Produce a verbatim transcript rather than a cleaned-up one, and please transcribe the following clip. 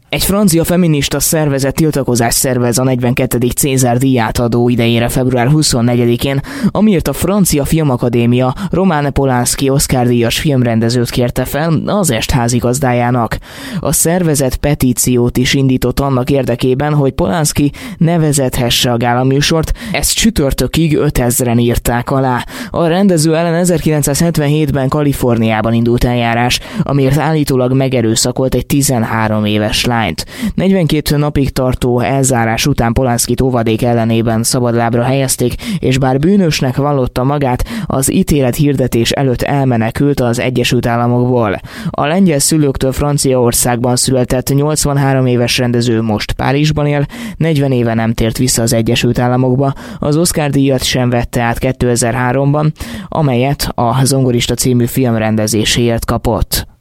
Egy francia feminista szervezet tiltakozást szervez a negyvenkettedik Cézár díját adó idejére február huszonnegyedikén, amiért a Francia Filmakadémia Roman Polanski Oscar-díjas filmrendezőt kérte fel az est házigazdájának. A szervezet petíciót is indított annak érdekében, hogy Polanski ne vezethesse a gálaműsort, ezt csütörtökig ötezren írták alá. A rendező ellen ezerkilencszázhetvenhétben Kaliforniában indult eljárás, amiért állítólag megerőszakolt egy tizenhárom éves lányt. negyvenkét napig tartó elzárás után Polanskit óvadék ellenében szabadlábra helyezték, és bár bűnösnek vallotta magát, az ítélet hirdetés előtt elmenekült az Egyesült Államokból. A lengyel szülőktől Franciaországban született nyolcvanhárom éves rendező most Párizsban él, negyven éve nem tért vissza az Egyesült Államokba, az Oscar-díjat sem vette át kétezer-háromban, amelyet a Zongorista című film rendezéséért kapott.